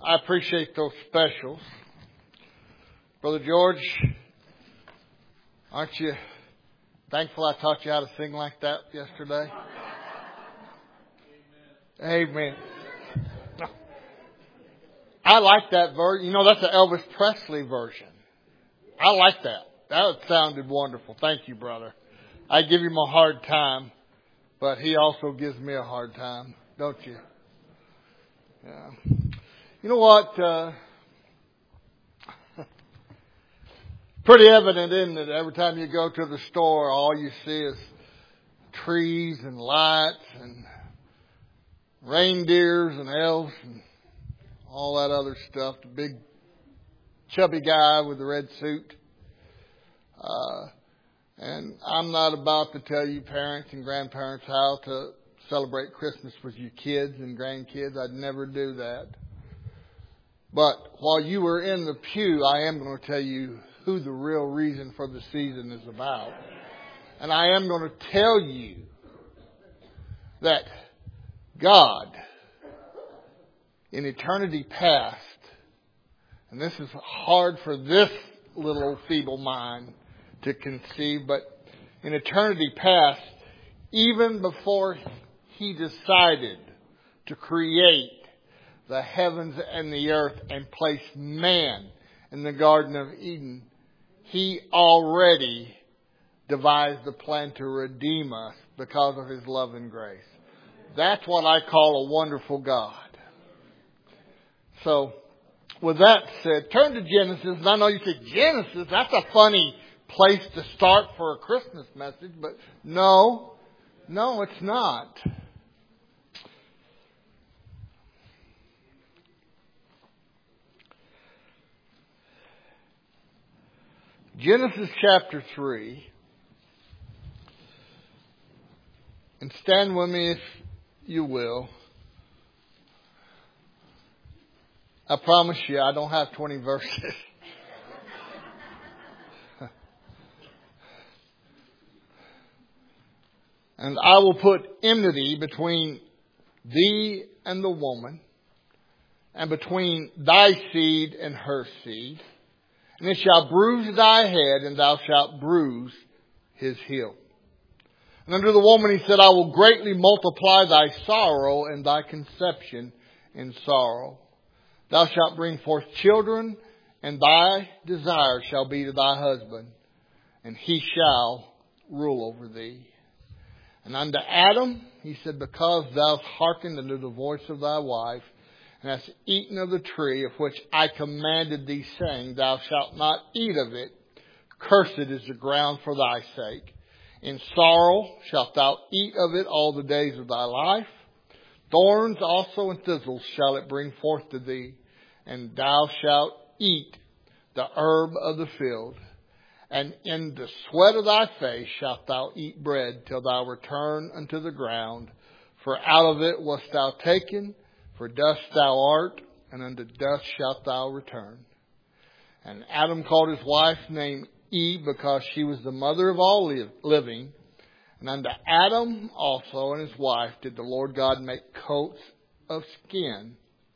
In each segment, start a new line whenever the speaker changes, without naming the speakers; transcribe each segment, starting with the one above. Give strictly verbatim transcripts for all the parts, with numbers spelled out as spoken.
I appreciate those specials. Brother George, aren't you thankful I taught you how to sing like that yesterday? Amen. Amen. I like that version. You know, that's an Elvis Presley version. I like that. That sounded wonderful. Thank you, brother. I give him a hard time, but he also gives me a hard time, don't you? Yeah. You know what? Uh, pretty evident, isn't it? Every time you go to the store, all you see is trees and lights and reindeers and elves and all that other stuff. The big chubby guy with the red suit. Uh, and I'm not about to tell you parents and grandparents how to celebrate Christmas with your kids and grandkids. I'd never do that. But while you were in the pew, I am going to tell you who the real reason for the season is about. And I am going to tell you that God, in eternity past, and this is hard for this little feeble mind to conceive, but in eternity past, even before He decided to create the heavens and the earth and place man in the Garden of Eden, He already devised the plan to redeem us because of His love and grace. That's what I call a wonderful God. So, with that said, turn to Genesis. And I know you say, Genesis, that's a funny place to start for a Christmas message. But no, no, it's not. Genesis chapter three. And stand with me if you will. I promise you, I don't have twenty verses. And I will put enmity between thee and the woman, and between thy seed and her seed. And it shall bruise thy head, and thou shalt bruise his heel. And unto the woman he said, I will greatly multiply thy sorrow and thy conception in sorrow. Thou shalt bring forth children, and thy desire shall be to thy husband, and he shall rule over thee. And unto Adam he said, because thou hast hearkened unto the voice of thy wife, and hast eaten of the tree of which I commanded thee, saying, thou shalt not eat of it, cursed is the ground for thy sake. In sorrow shalt thou eat of it all the days of thy life. Thorns also and thistles shall it bring forth to thee, and thou shalt eat the herb of the field. And in the sweat of thy face shalt thou eat bread till thou return unto the ground. For out of it wast thou taken, for dust thou art, and unto dust shalt thou return. And Adam called his wife name Eve, because she was the mother of all living. And unto Adam also and his wife did the Lord God make coats of skin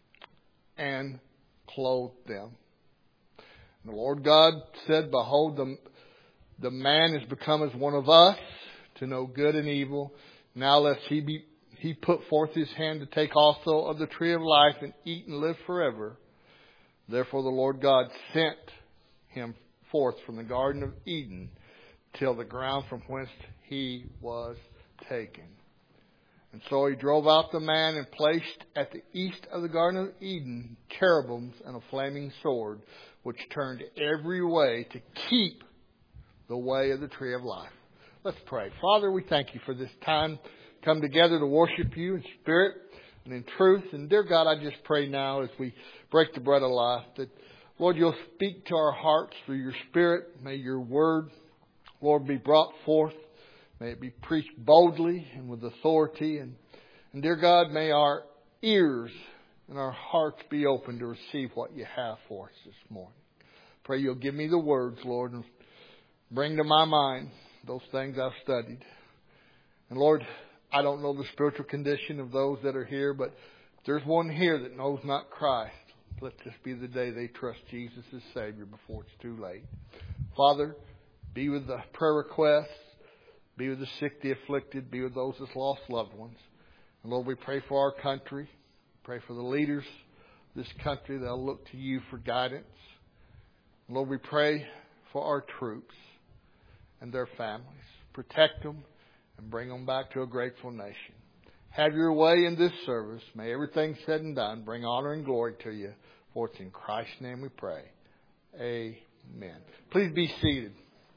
and clothe them. And the Lord God said, behold, the, the man is become as one of us, to know good and evil. Now lest he be he put forth his hand to take also of the tree of life and eat and live forever. Therefore the Lord God sent him forth from the Garden of Eden till the ground from whence he was taken. And so he drove out the man and placed at the east of the Garden of Eden cherubims and a flaming sword, which turned every way to keep the way of the tree of life. Let's pray. Father, we thank you for this time. Come together to worship you in spirit and in truth. And dear God, I just pray now as we break the bread of life that, Lord, you'll speak to our hearts through your Spirit. May your word, Lord, be brought forth. May it be preached boldly and with authority. And, and dear God, may our ears and our hearts be open to receive what you have for us this morning. Pray you'll give me the words, Lord, and bring to my mind those things I've studied. And Lord, I don't know the spiritual condition of those that are here, but if there's one here that knows not Christ, Let this be the day they trust Jesus as Savior before it's too late. Father, be with the prayer requests. Be with the sick, the afflicted. Be with those that's lost loved ones. And Lord, we pray for our country. Pray for the leaders of this country. They'll look to you for guidance. And Lord, we pray for our troops and their families. Protect them and bring them back to a grateful nation. Have your way in this service. May everything said and done bring honor and glory to you. For it's in Christ's name we pray. Amen. Please be seated.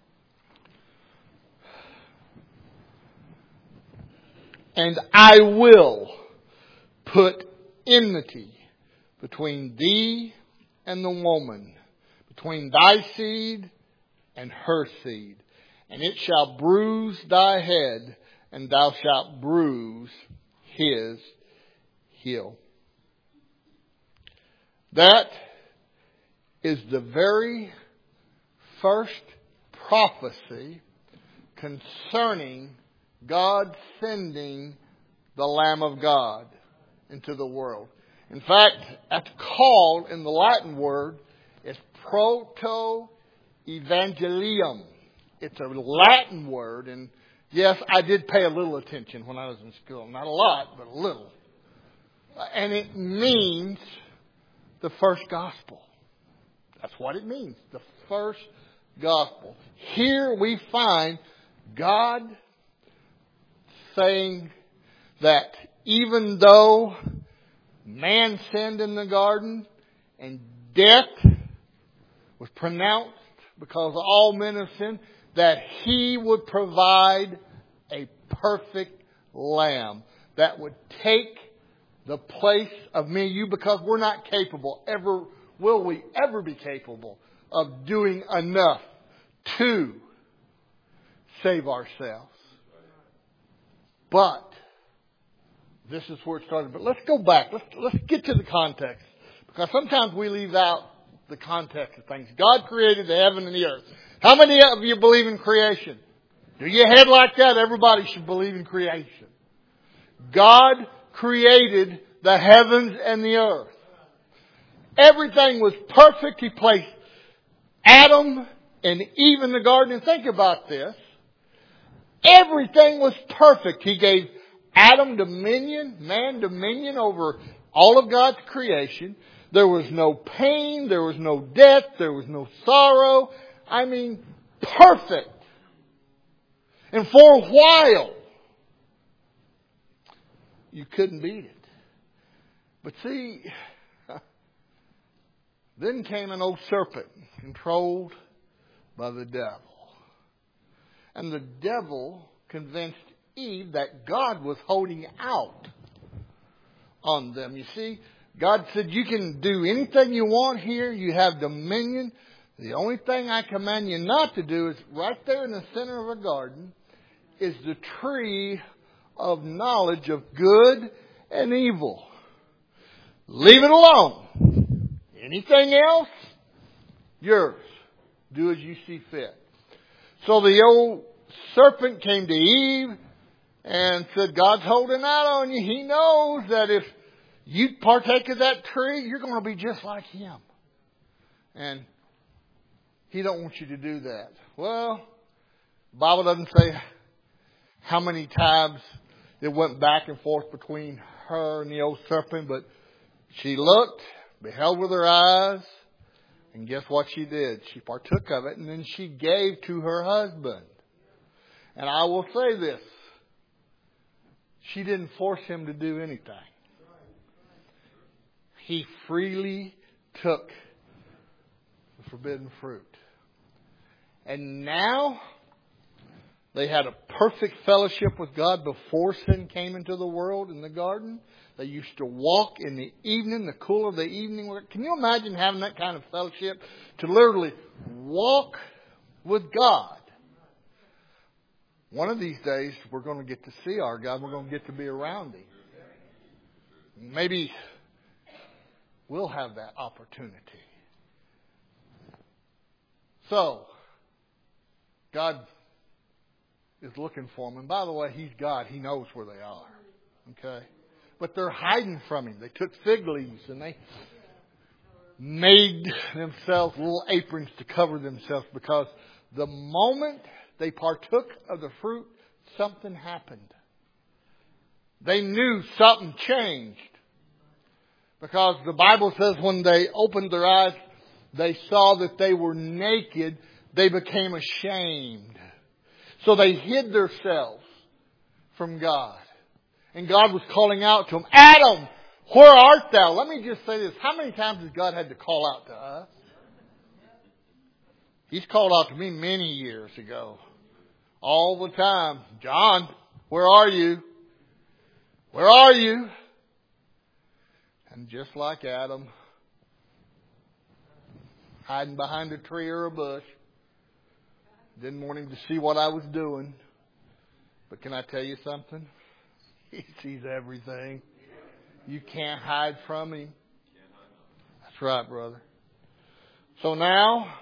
And I will put enmity between thee and the woman, between thy seed and her seed. And it shall bruise thy head, and thou shalt bruise his heel. That is the very first prophecy concerning God sending the Lamb of God into the world. In fact, that's called in the Latin word is proto-evangelium. It's a Latin word, and yes, I did pay a little attention when I was in school. Not a lot, but a little. And it means the first gospel. That's what it means. The first gospel. Here we find God saying that even though man sinned in the garden and death was pronounced because all men have sinned, that He would provide a perfect lamb that would take the place of me and you, because we're not capable, ever will we ever be capable of doing enough to save ourselves. But this is where it started. But let's go back. Let's let's get to the context, because sometimes we leave out the context of things. God created the heaven and the earth. How many of you believe in creation? Do your head like that? Everybody should believe in creation. God created the heavens and the earth. Everything was perfect. He placed Adam and Eve in the garden. And think about this. Everything was perfect. He gave Adam dominion, man dominion over all of God's creation. There was no pain. There was no death. There was no sorrow. I mean, perfect. And for a while, you couldn't beat it. But see, then came an old serpent controlled by the devil. And the devil convinced Eve that God was holding out on them. You see, God said, you can do anything you want here. You have dominion. The only thing I command you not to do is right there in the center of a garden is the tree of knowledge of good and evil. Leave it alone. Anything else, yours. Do as you see fit. So the old serpent came to Eve and said, God's holding out on you. He knows that if you partake of that tree, you're going to be just like Him. And He don't want you to do that. Well, the Bible doesn't say how many times it went back and forth between her and the old serpent, but she looked, beheld with her eyes, and guess what she did? She partook of it, and then she gave to her husband. And I will say this. She didn't force him to do anything. He freely took the forbidden fruit. And now they had a perfect fellowship with God before sin came into the world in the garden. They used to walk in the evening, the cool of the evening. Can you imagine having that kind of fellowship? To literally walk with God. One of these days, we're going to get to see our God. We're going to get to be around Him. Maybe we'll have that opportunity. So, God is looking for them. And by the way, He's God. He knows where they are. Okay? But they're hiding from Him. They took fig leaves and they made themselves little aprons to cover themselves, because the moment they partook of the fruit, something happened. They knew something changed. Because the Bible says when they opened their eyes, they saw that they were naked. They became ashamed. So they hid themselves from God. And God was calling out to them, Adam, where art thou? Let me just say this. How many times has God had to call out to us? He's called out to me many years ago. All the time. John, where are you? Where are you? And just like Adam, hiding behind a tree or a bush, didn't want him to see what I was doing. But can I tell you something? He sees everything. You can't hide from him. That's right, brother. So now,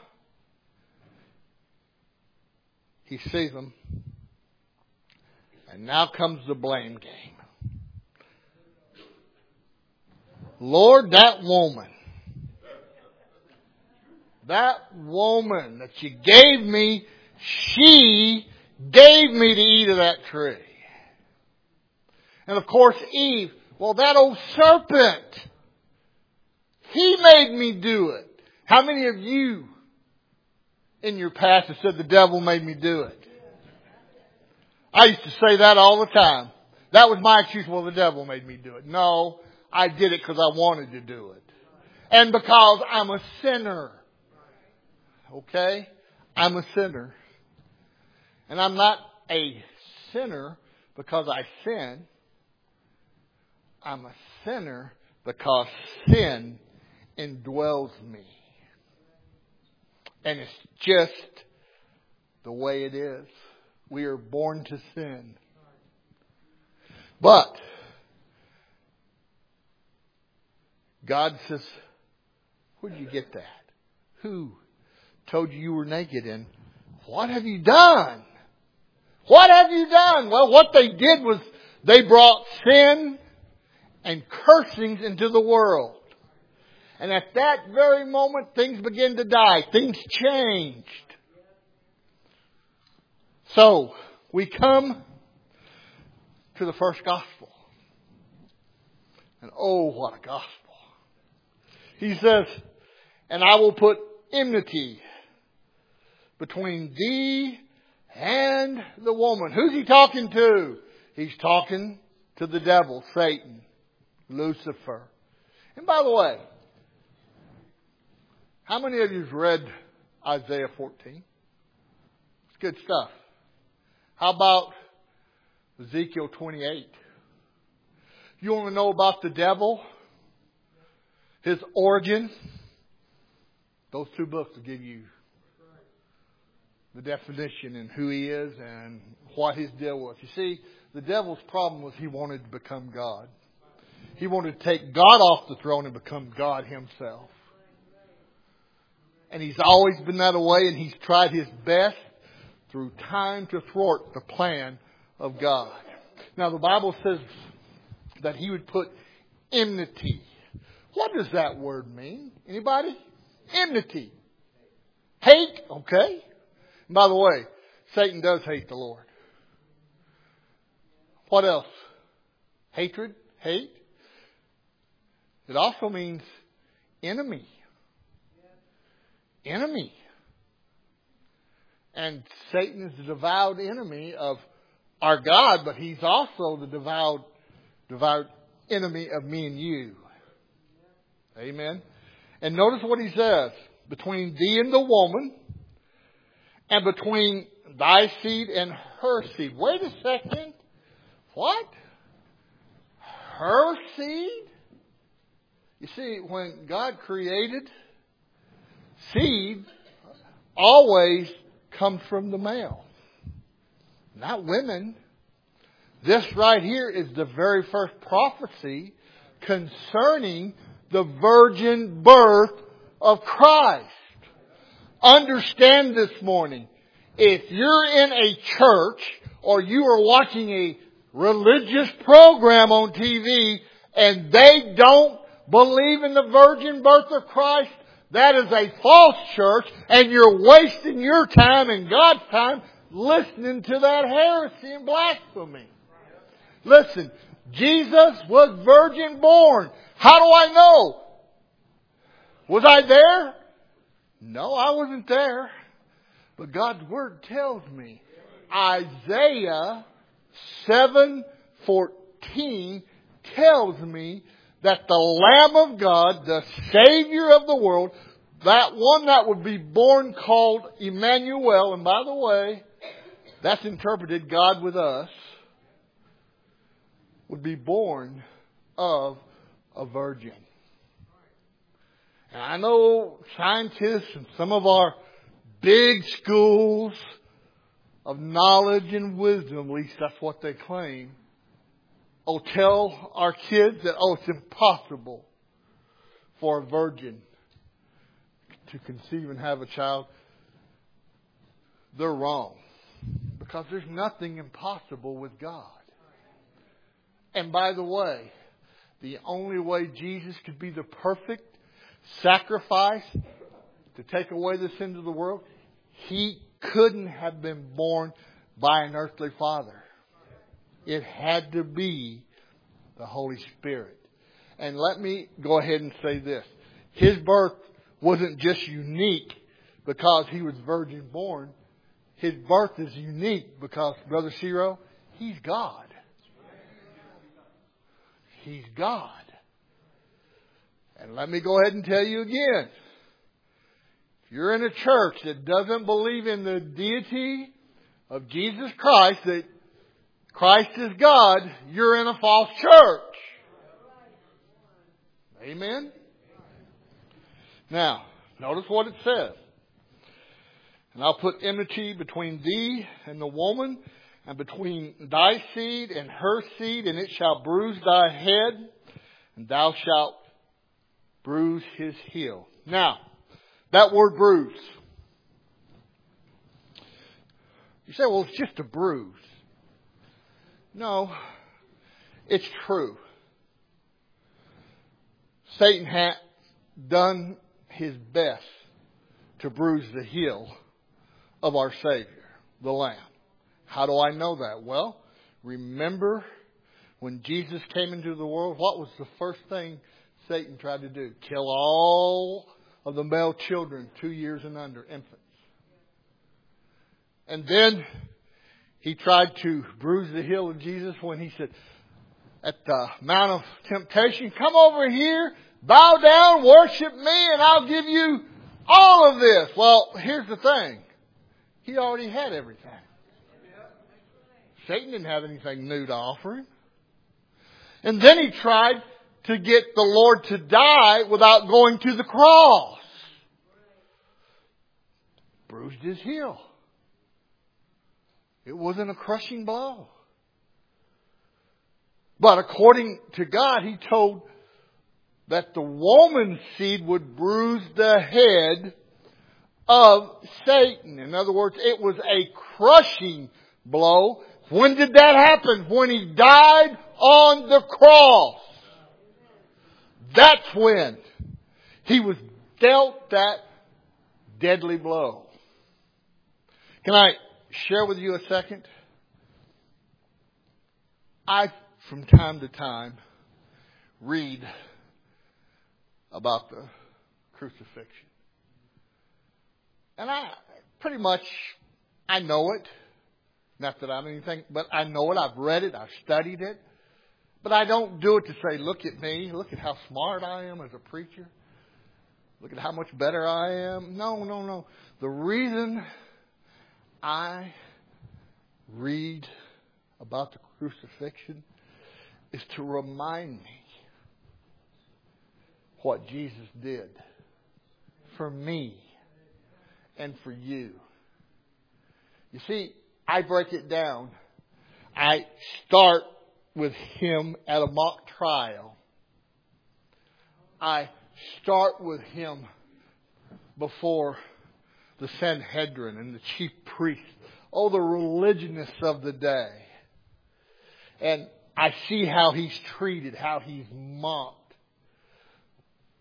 he sees them. And now comes the blame game. Lord, that woman, that woman that you gave me, she gave me to eat of that tree. And of course, Eve, well, that old serpent, he made me do it. How many of you in your past have said the devil made me do it? I used to say that all the time. That was my excuse. Well, the devil made me do it. No, I did it because I wanted to do it. And because I'm a sinner. Okay? I'm a sinner. And I'm not a sinner because I sin. I'm a sinner because sin indwells me. And it's just the way it is. We are born to sin. But God says, where'd you get that? Who told you you were naked? And what have you done? What have you done? Well, what they did was they brought sin and cursings into the world. And at that very moment, things began to die. Things changed. So, we come to the first gospel. And oh, what a gospel. He says, and I will put enmity between thee and the woman. Who's he talking to? He's talking to the devil, Satan, Lucifer. And by the way, how many of you have read Isaiah fourteen? It's good stuff. How about Ezekiel twenty-eight? You want to know about the devil? His origin? Those two books will give you the definition and who he is and what his deal was. You see, the devil's problem was he wanted to become God. He wanted to take God off the throne and become God himself. And he's always been that way, and he's tried his best through time to thwart the plan of God. Now, the Bible says that he would put enmity. What does that word mean? Anybody? Enmity. Hate? Okay. And by the way, Satan does hate the Lord. What else? Hatred? Hate? It also means enemy. Enemy. And Satan is the devout enemy of our God, but he's also the devout, devout enemy of me and you. Amen. And notice what he says. Between thee and the woman, and between thy seed and her seed. Wait a second. What? Her seed? You see, when God created, seed always comes from the male, not women. This right here is the very first prophecy concerning the virgin birth of Christ. Understand this morning, if you're in a church or you are watching a religious program on T V and they don't believe in the virgin birth of Christ, that is a false church, and you're wasting your time and God's time listening to that heresy and blasphemy. Listen, Jesus was virgin born. How do I know? Was I there? No, I wasn't there. But God's Word tells me. Isaiah seven fourteen tells me that the Lamb of God, the Savior of the world, that one that would be born called Emmanuel, and by the way, that's interpreted God with us, would be born of a virgin. And I know scientists and some of our big schools of knowledge and wisdom, at least that's what they claim, oh, tell our kids that, oh, it's impossible for a virgin to conceive and have a child. They're wrong. Because there's nothing impossible with God. And by the way, the only way Jesus could be the perfect sacrifice to take away the sins of the world, He couldn't have been born by an earthly father. It had to be the Holy Spirit. And let me go ahead and say this. His birth wasn't just unique because He was virgin born. His birth is unique because, Brother Ciro, He's God. He's God. And let me go ahead and tell you again. If you're in a church that doesn't believe in the deity of Jesus Christ, that Christ is God, you're in a false church. Amen? Now, notice what it says. And I'll put enmity between thee and the woman, and between thy seed and her seed, and it shall bruise thy head, and thou shalt bruise his heel. Now, that word bruise. You say, well, it's just a bruise. No, it's true. Satan had done his best to bruise the heel of our Savior, the Lamb. How do I know that? Well, remember when Jesus came into the world, what was the first thing Satan tried to do? Kill all of the male children, two years and under, infants. And then he tried to bruise the heel of Jesus when he said, at the Mount of Temptation, come over here, bow down, worship me, and I'll give you all of this. Well, here's the thing. He already had everything. Satan didn't have anything new to offer him. And then he tried to get the Lord to die without going to the cross. Bruised his heel. It wasn't a crushing blow. But according to God, He told that the woman's seed would bruise the head of Satan. In other words, it was a crushing blow. When did that happen? When He died on the cross. That's when He was dealt that deadly blow. Can I share with you a second? I, from time to time, read about the crucifixion. And I pretty much, I know it. Not that I'm anything, but I know it. I've read it. I've studied it. But I don't do it to say, look at me. Look at how smart I am as a preacher. Look at how much better I am. No, no, no. The reason I read about the crucifixion is to remind me what Jesus did for me and for you. You see, I break it down. I start with Him at a mock trial. I start with Him before the Sanhedrin and the chief priests. Oh, the religionists of the day. And I see how He's treated, how He's mocked.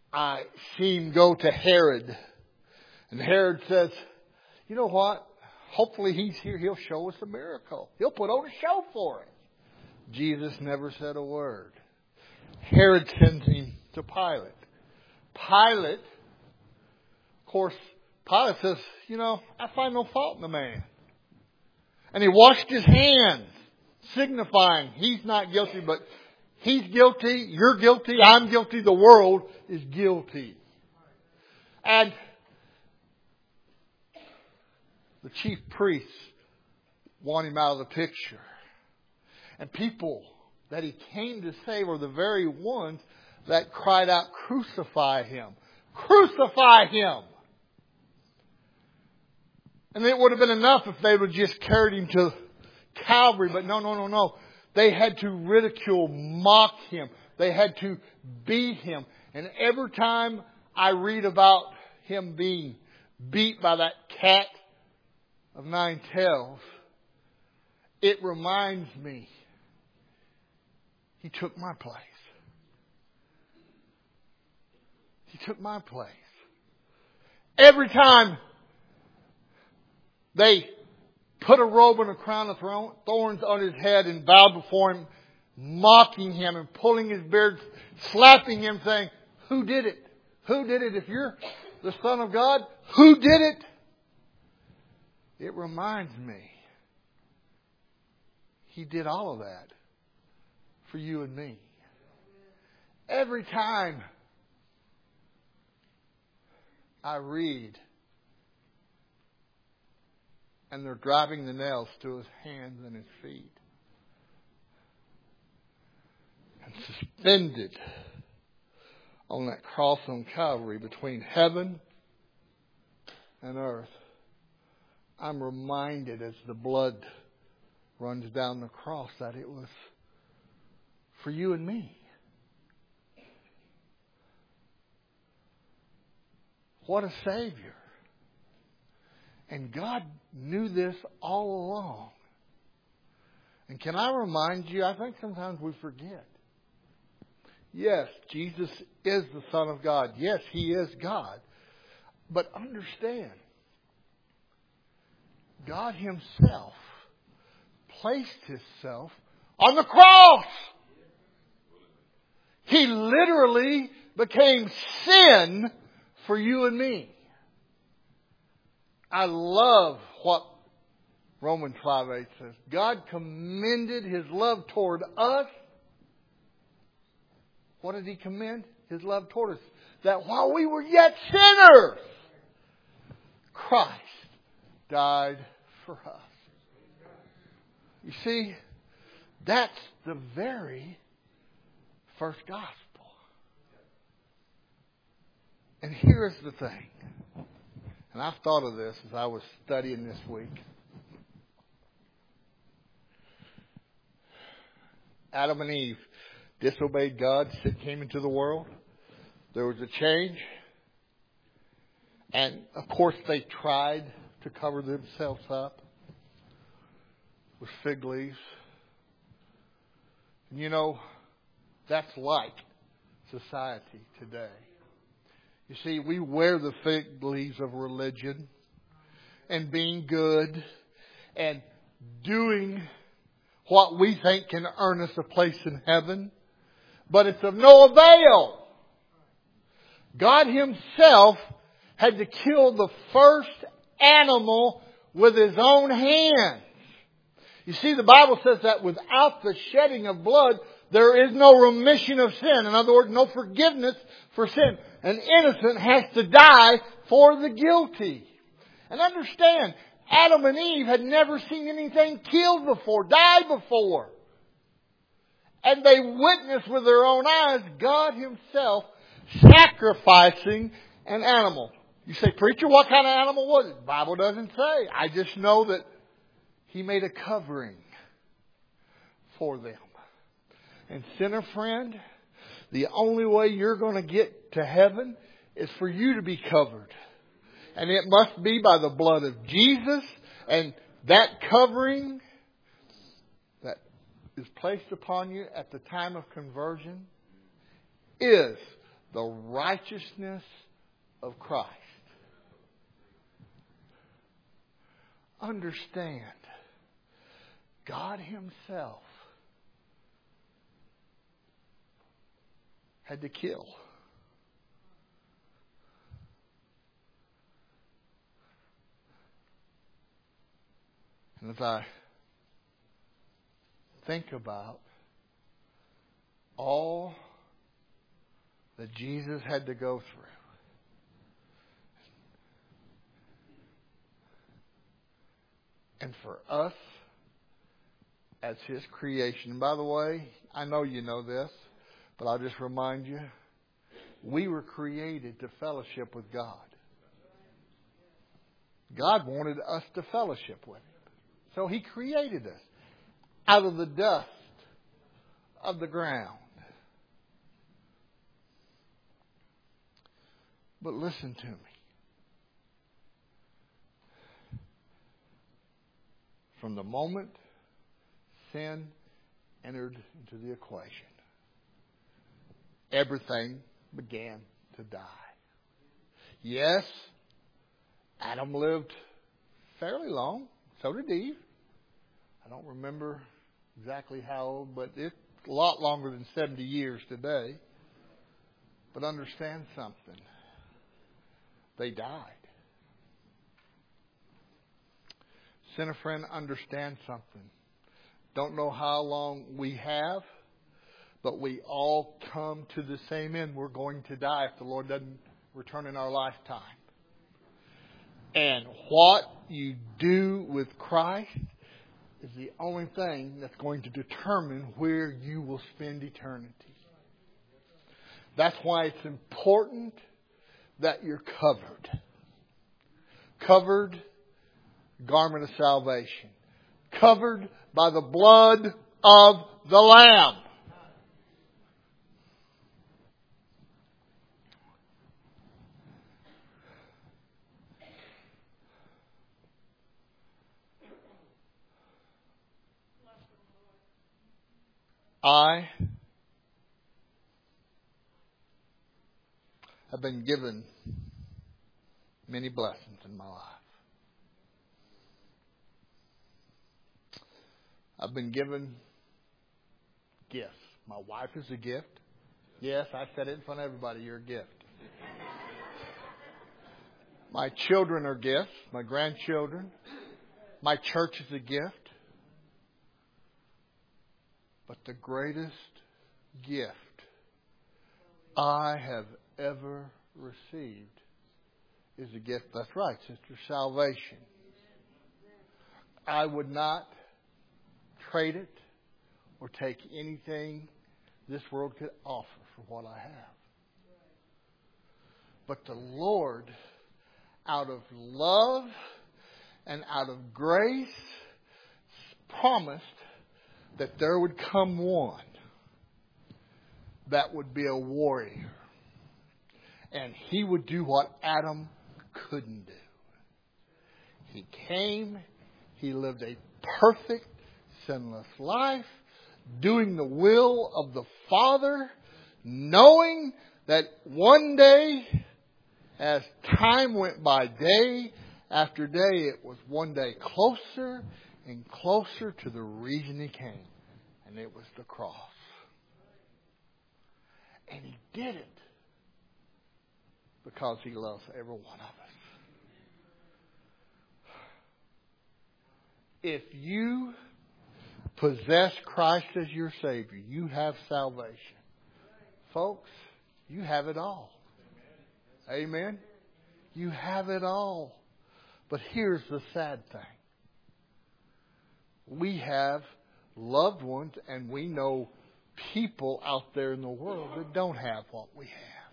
I see him go to Herod. And Herod says, you know what? Hopefully he's here. He'll show us a miracle. He'll put on a show for us. Jesus never said a word. Herod sends him to Pilate. Pilate, of course, Pilate says, you know, I find no fault in the man. And he washed his hands, signifying he's not guilty, but he's guilty, you're guilty, I'm guilty, the world is guilty. And the chief priests want him out of the picture. And people that he came to save were the very ones that cried out, crucify him. Crucify him. And it would have been enough if they would just carried him to Calvary. But no, no, no, no. They had to ridicule, mock him. They had to beat him. And every time I read about him being beat by that cat of nine tails, it reminds me he took my place. He took my place. Every time they put a robe and a crown of thorns on his head and bowed before him, mocking him and pulling his beard, slapping him, saying, who did it? Who did it? If you're the Son of God, who did it? It reminds me, he did all of that for you and me. Every time I read and they're driving the nails to his hands and his feet and suspended on that cross on Calvary between heaven and earth, I'm reminded as the blood runs down the cross that it was for you and me. What a Savior. And God knew this all along. And can I remind you, I think sometimes we forget. Yes, Jesus is the Son of God. Yes, He is God. But understand, God Himself placed Himself on the cross. He literally became sin for you and me. I love what Romans five eight says. God commended His love toward us. What did He commend? His love toward us. That while we were yet sinners, Christ died for us. You see, that's the very first gospel. And here's the thing. And I thought of this as I was studying this week. Adam and Eve disobeyed God. Sin came into the world. There was a change. And of course they tried to cover themselves up with fig leaves. And you know, that's like society today. You see, we wear the fig leaves of religion and being good and doing what we think can earn us a place in heaven. But it's of no avail. God Himself had to kill the first animal with His own hands. You see, the Bible says that without the shedding of blood, there is no remission of sin. In other words, no forgiveness for sin. An innocent has to die for the guilty. And understand, Adam and Eve had never seen anything killed before, died before. And they witnessed with their own eyes God Himself sacrificing an animal. You say, preacher, what kind of animal was it? The Bible doesn't say. I just know that He made a covering for them. And sinner friend, the only way you're going to get to heaven is for you to be covered. And it must be by the blood of Jesus. And that covering that is placed upon you at the time of conversion is the righteousness of Christ. Understand, God Himself had to kill. And as I think about all that Jesus had to go through, and for us as His creation. And by the way, I know you know this, but I'll just remind you, we were created to fellowship with God. God wanted us to fellowship with Him. So He created us out of the dust of the ground. But listen to me. From the moment sin entered into the equation, everything began to die. Yes, Adam lived fairly long. So did Eve. I don't remember exactly how old, but it's a lot longer than seventy years today. But understand something. They died. Sinner friend, understand something. Don't know how long we have, but we all come to the same end. We're going to die if the Lord doesn't return in our lifetime. And what you do with Christ is the only thing that's going to determine where you will spend eternity. That's why it's important that you're covered. Covered, garment of salvation. Covered by the blood of the Lamb. I have been given many blessings in my life. I've been given gifts. My wife is a gift. Yes, I said it in front of everybody. You're a gift. My children are gifts. My grandchildren. My church is a gift. But the greatest gift I have ever received is a gift. That's right, sister. Salvation. I would not trade it or take anything this world could offer for what I have. But the Lord, out of love and out of grace, promised that there would come one that would be a warrior. And he would do what Adam couldn't do. He came, he lived a perfect, sinless life, doing the will of the Father, knowing that one day, as time went by day after day, it was one day closer and closer to the reason He came. And it was the cross. And He did it because He loves every one of us. If you possess Christ as your Savior, you have salvation. Folks, you have it all. Amen? You have it all. But here's the sad thing. We have loved ones and we know people out there in the world that don't have what we have.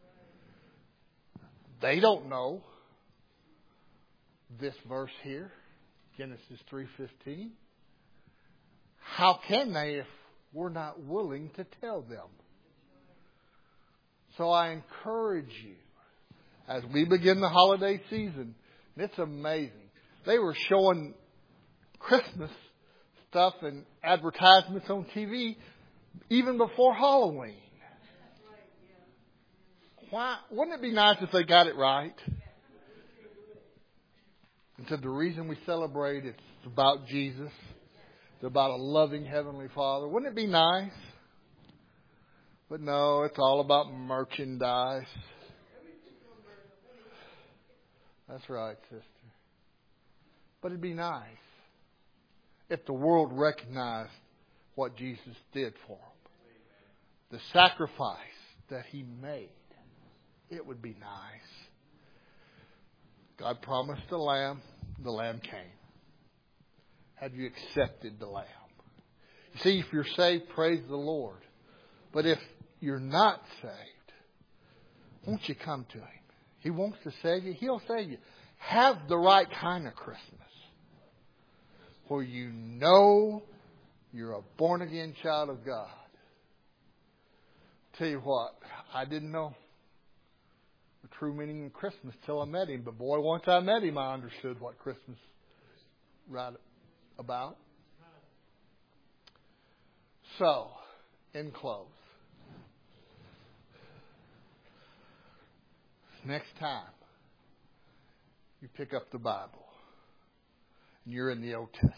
They don't know this verse here, Genesis three fifteen. How can they if we're not willing to tell them? So I encourage you, as we begin the holiday season, and it's amazing. They were showing Christmas stuff and advertisements on T V even before Halloween. why, wouldn't it be nice if they got it right? And so the reason we celebrate, it's about Jesus. It's about a loving Heavenly Father. Wouldn't it be nice? But no, it's all about merchandise. That's right, sister. But it'd be nice if the world recognized what Jesus did for them. The sacrifice that He made. It would be nice. God promised the lamb. The lamb came. Have you accepted the lamb? You see, if you're saved, praise the Lord. But if you're not saved, won't you come to Him? He wants to save you. He'll save you. Have the right kind of Christmas. Where you know you're a born-again child of God. Tell you what, I didn't know the true meaning of Christmas till I met Him. But boy, once I met Him, I understood what Christmas was right about. So, in close, next time you pick up the Bible and you're in the Old Testament,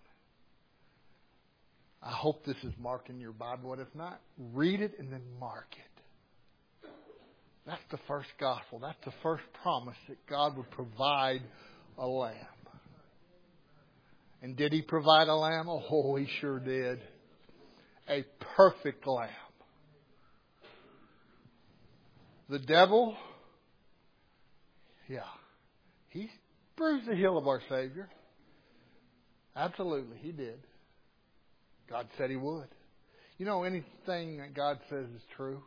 I hope this is marked in your Bible. And if not, read it and then mark it. That's the first gospel. That's the first promise that God would provide a lamb. And did He provide a lamb? Oh, He sure did. A perfect lamb. The devil, yeah, he bruised the heel of our Savior. Absolutely, he did. God said He would. You know, anything that God says is true.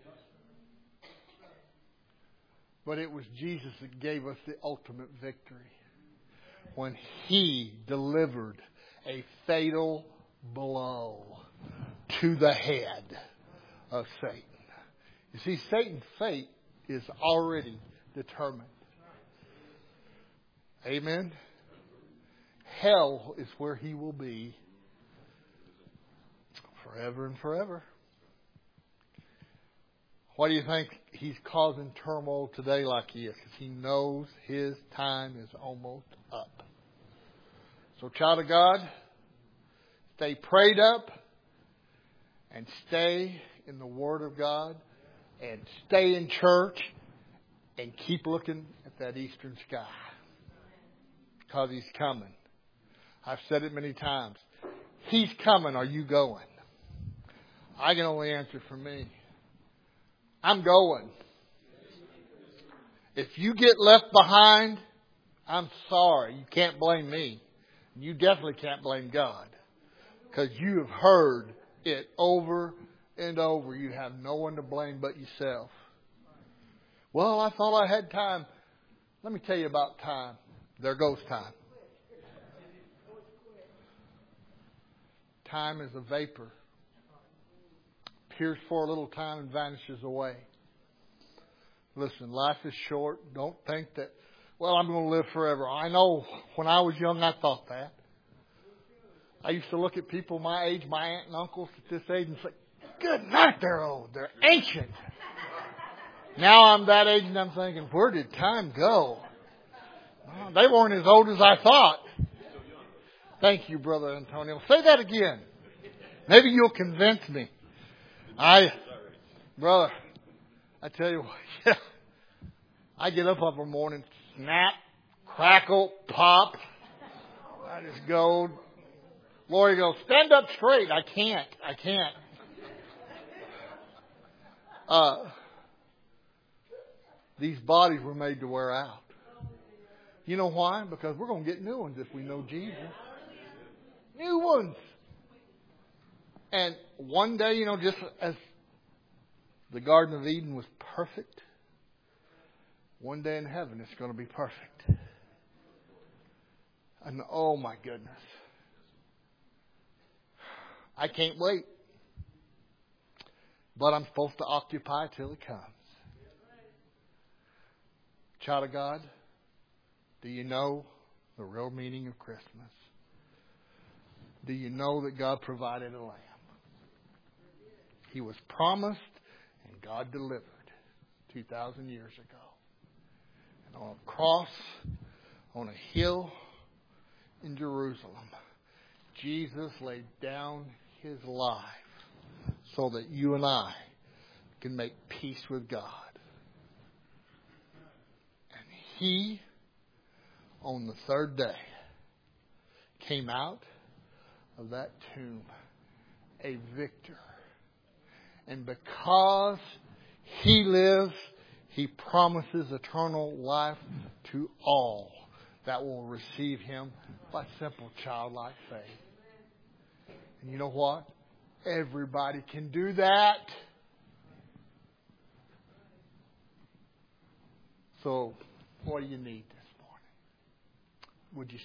But it was Jesus that gave us the ultimate victory when He delivered a fatal blow to the head of Satan. You see, Satan's fate is already determined. Amen? Hell is where he will be forever and forever. Why do you think he's causing turmoil today like he is? Because he knows his time is almost up. So, child of God, stay prayed up and stay in the Word of God and stay in church and keep looking at that eastern sky. Because He's coming. I've said it many times. He's coming. Are you going? I can only answer for me. I'm going. If you get left behind, I'm sorry. You can't blame me. You definitely can't blame God. Because you have heard it over and over. You have no one to blame but yourself. Well, I thought I had time. Let me tell you about time. There goes time. Time is a vapor. Appears for a little time and vanishes away. Listen, life is short. Don't think that, well, I'm going to live forever. I know when I was young, I thought that. I used to look at people my age, my aunt and uncles at this age, and say, good night, they're old. They're ancient. Now I'm that age and I'm thinking, where did time go? Well, they weren't as old as I thought. Thank you, Brother Antonio. Say that again. Maybe you'll convince me. I, brother, I tell you what, yeah, I get up every morning, snap, crackle, pop. I just go, Lori goes, stand up straight. I can't. I can't. Uh, these bodies were made to wear out. You know why? Because we're going to get new ones if we know Jesus. New ones. And one day, you know, just as the Garden of Eden was perfect, one day in heaven it's going to be perfect. And oh my goodness. I can't wait. But I'm supposed to occupy till it comes. Child of God, do you know the real meaning of Christmas? Do you know that God provided a lamb? He was promised and God delivered two thousand years ago. And on a cross, on a hill in Jerusalem, Jesus laid down His life so that you and I can make peace with God. And He, on the third day, came out of that tomb a victor. And because He lives, He promises eternal life to all that will receive Him by simple childlike faith. And you know what? Everybody can do that. So, what do you need this morning? Would you